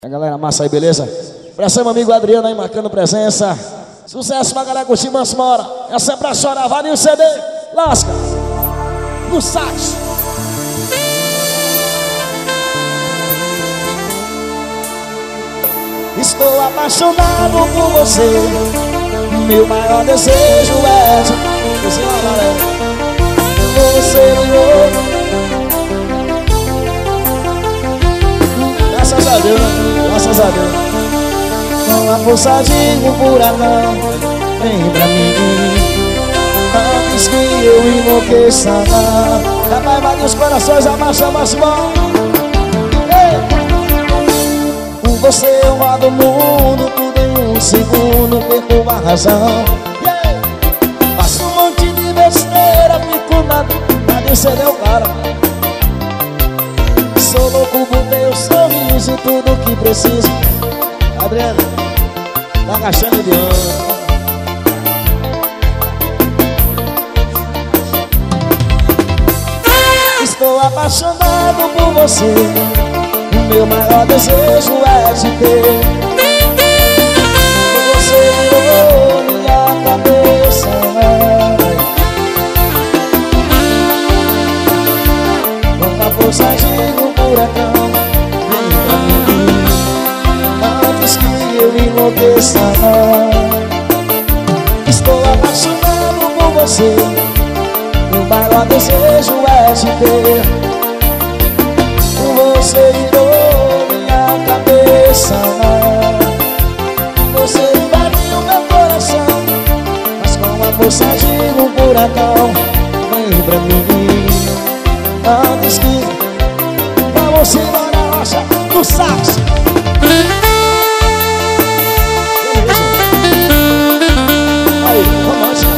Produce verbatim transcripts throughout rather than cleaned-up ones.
A galera massa aí, beleza? Pra ser meu amigo Adriano aí marcando presença. Sucesso pra galera curtir Manso Mora. Essa é pra chorar, vale o C D. Lasca no sax. Estou apaixonado por você. Meu maior desejo é de você, você virou. Graças a Deus, graças a Deus. Com a força de um furacão, vem pra mim, antes que eu enlouqueça. Rapaz, vai dos corações, abaixa, mais bom. Com você eu rodo o mundo, tudo em um segundo, perco a razão. Faço um monte de besteira, fico na dúvida, você deu cara. Sou louco por teu sorriso e tudo que preciso. Adriano, tá agachando de ano. Estou apaixonado por você. O meu maior desejo é te ter. Você virou minha cabeça. Com a força de um furacão, vem pra mim, antes que eu enlouqueça. Estou apaixonado por você. Meu maior desejo é te ter. Você virou minha cabeça. Você invadiu meu coração, mas com a força de um furacão, vem pra mim, antes que vamos embora, rocha no sax. Aí, romântica.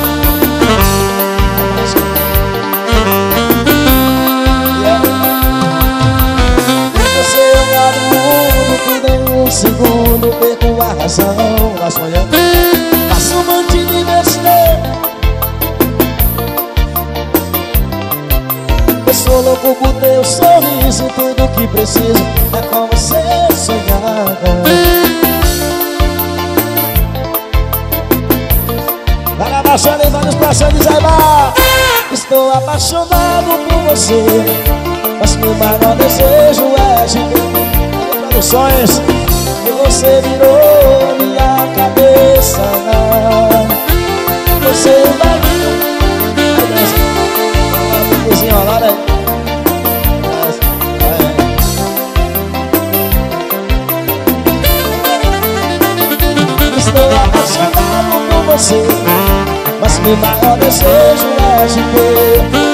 Você joga no mundo, tudo em um segundo, perco a razão. Vai sonhando, faço um monte de besteira. Eu sou louco por teu sorriso, tudo que preciso é com você sonhar. Vai abaixando e vai nos passando e vai. Estou apaixonado por você, mas meu maior desejo é te ter. Produções, e você virou minha cabeça. Você vai desenrolar aí. Estou apaixonado por você, mas meu maior desejo é te ter.